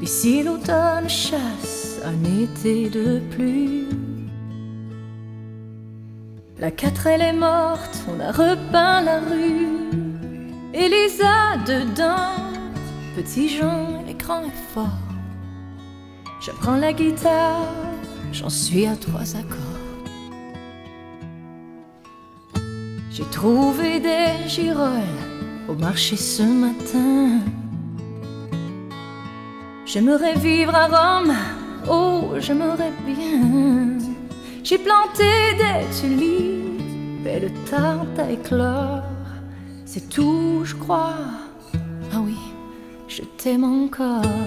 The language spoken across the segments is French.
Et si l'automne chasse un été de pluie, la 4 est morte, on a repeint la rue. Elisa dedans, petit Jean, l'écran est fort. Je prends la guitare, j'en suis à 3 accords. J'ai trouvé des girolles au marché ce matin. J'aimerais vivre à Rome, oh j'aimerais bien. J'ai planté des tulipes et le tarde à éclore. C'est tout, je crois. Ah oui, je t'aime encore.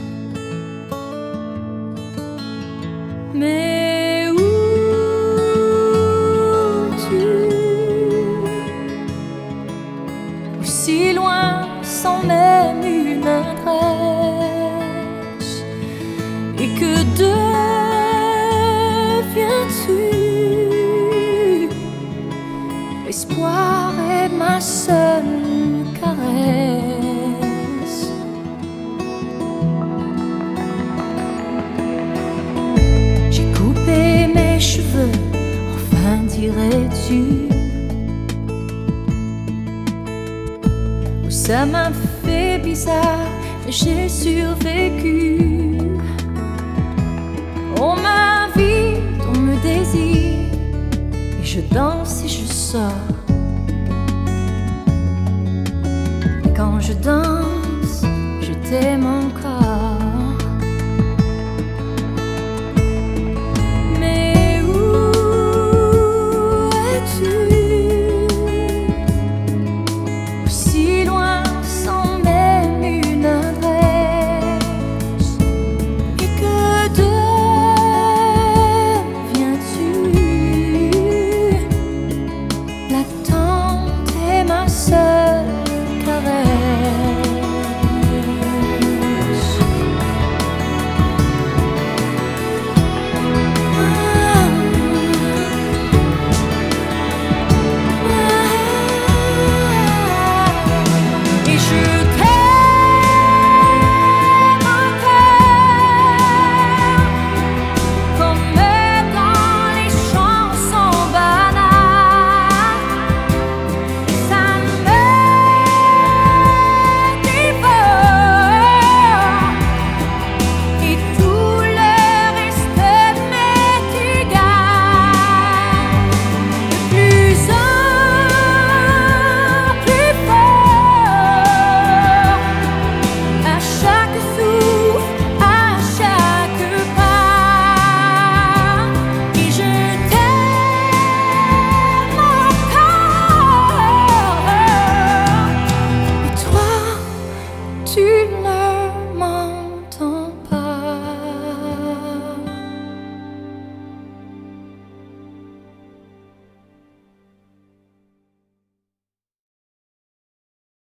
Mais où tu? Si loin sans même une adresse. Et que deviens-tu? L'espoir est ma seule caresse. J'ai coupé mes cheveux, enfin dirais-tu? Ça m'a fait bizarre, mais j'ai survécu. On m'invite, on me désire, et je danse et je sors. Et quand je danse, je t'aime